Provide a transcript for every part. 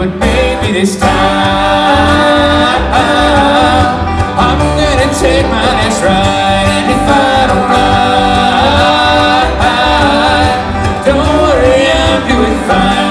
but maybe this time I'm gonna take my last ride. And if I don't ride, don't worry, I'm doing fine.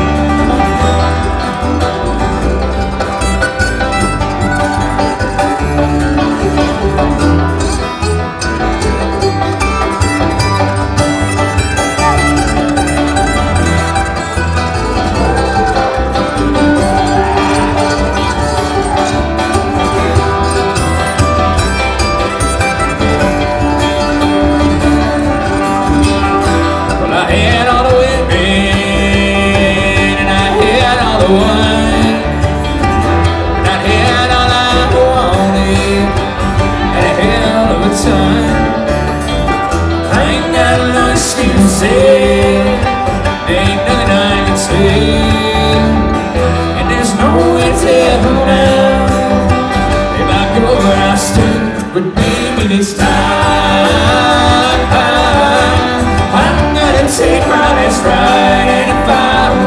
Ain't nothing I can say, and there's no way to tell now if I go where I stood. But maybe this time I'm gonna take my last ride. And if I don't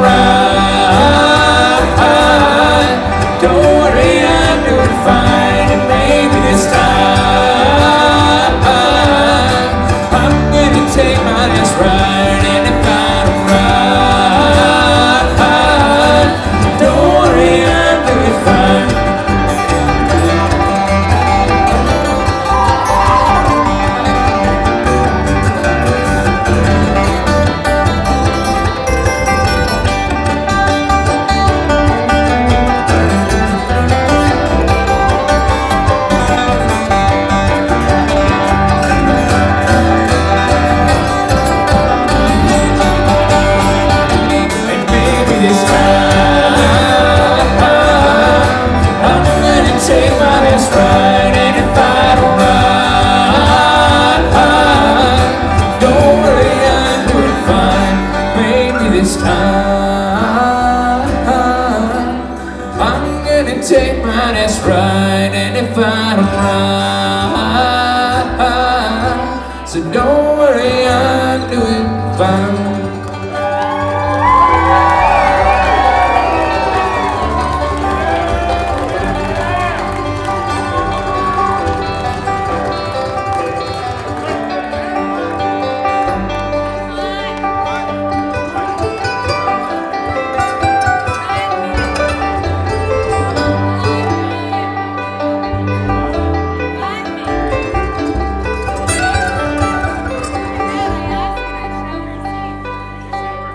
ride, don't worry, I'm doing fine. And maybe this time I'm gonna take my last ride. This time I'm gonna take my last ride. And if I don't ride,